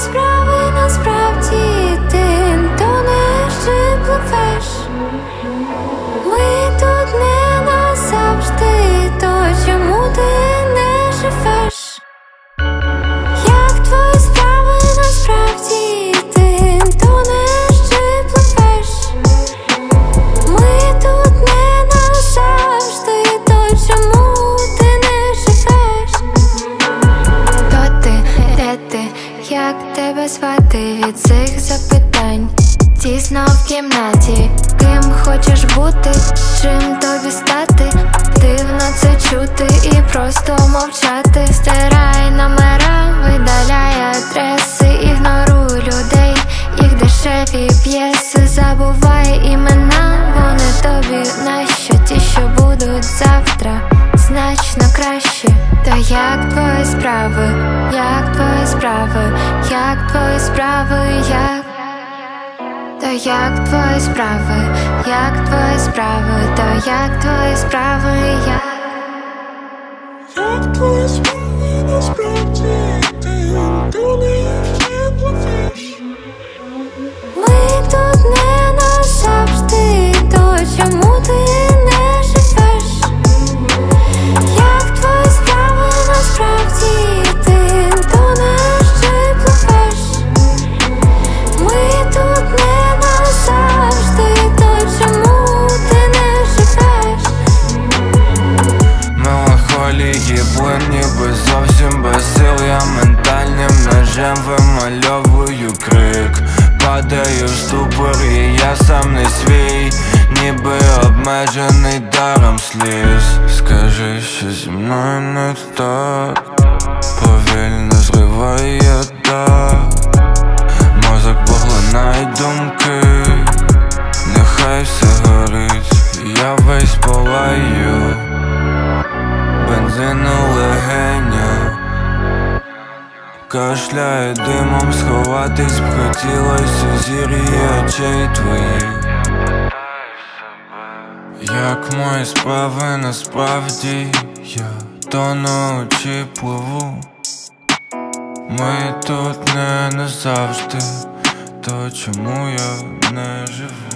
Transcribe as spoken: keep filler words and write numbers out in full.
справи насправді ти тонеш чи пливеш? Ми тут не назавжди, то чому ти не живеш? Як твої справи насправді ти тонеш чи пливеш? Ми тут не назавжди, то чому ти не живеш? Хто ти, де ти, як тебе звати? Від цих запитань тісно в кімнаті. Ким хочеш бути, чим тобі стати? Дивно це чути і просто мовчати. Стирай номера, видаляй адреси, ігноруй людей, їх дешеві п'єси. Забувай імена, вони тобі нащо? Ті, що будуть завтра, значно краще. Та як твої справи, як твої справи, як твої справи, як? Та як твої справи, як твої справи, та як твої справи, як? Як твої справи насправді ти тонеш чи пливеш? Ми тут не назавжди, то чому ти не живеш? Як твої справи насправді ти тонеш чи пливеш? Ми тут не назавжди, то чому ти не живеш? Меланхолії блин, ніби зовсім без сил. Я ментальним ножем вимальовую крик. Падаю в ступор і я сам не свій, ніби обмежений даром сліз. Скажи, що зі мною не так, повільно зриває так. Мозок поглинає думки, нехай все горить, я весь палаю, бензин у легенях. Кашляє димом, сховатись б хотілося зір'ї очей твоїх. Як мої справи насправді, я тону чи пливу. Ми тут не назавжди, то чому я не живу?